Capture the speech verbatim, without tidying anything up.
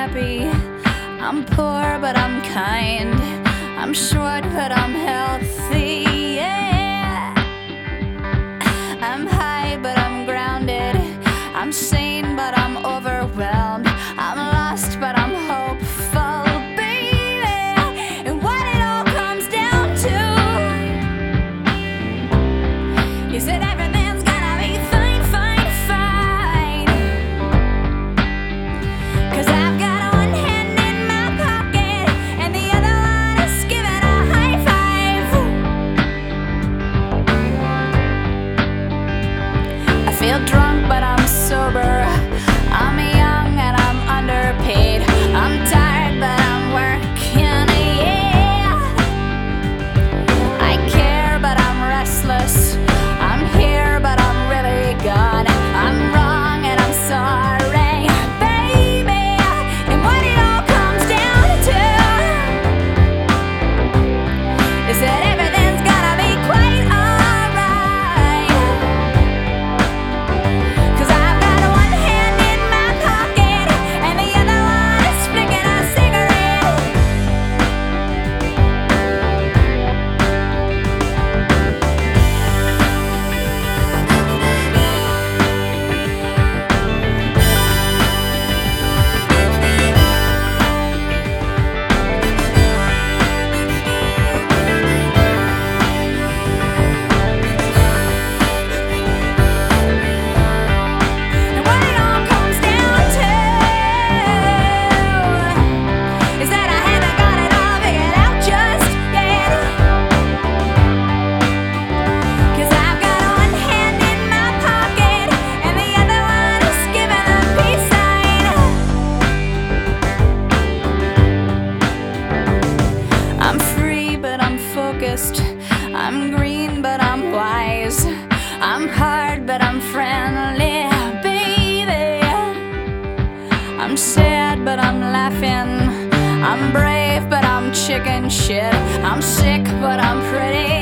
happy. I'm poor, but I'm kind. I'm short, but I'm healthy. Yeah. I'm high, but I'm grounded. I'm sane, but I'm overwhelmed. I'm lost, but I'm hopeful, baby. And what it all comes down to is that everything's gonna be fine, fine, fine. 'Cause I've got one hand in my pocket and the other one is giving a high five. I feel drunk, but I'm sober. I'm young and I'm underpaid. I'm tired, but I'm working, yeah. I care, but I'm restless. I'm here, but I'm really gone. I'm wrong and I'm sorry, baby. And what it all comes down to is that everything's gonna be quite alright. 'Cause I've got one hand in my pocket and the other one is flicking a cigarette. And what it all comes down to is that I haven't got it all figured out just yet. 'Cause I've got one hand in my pocket and the other one is giving a peace sign. I'm free, but I'm focused. I'm green, but I'm wise. I'm hard, but I'm friendly, baby. I'm sad, but I'm laughing. I'm brave, but I'm chicken shit. I'm sick, but I'm pretty.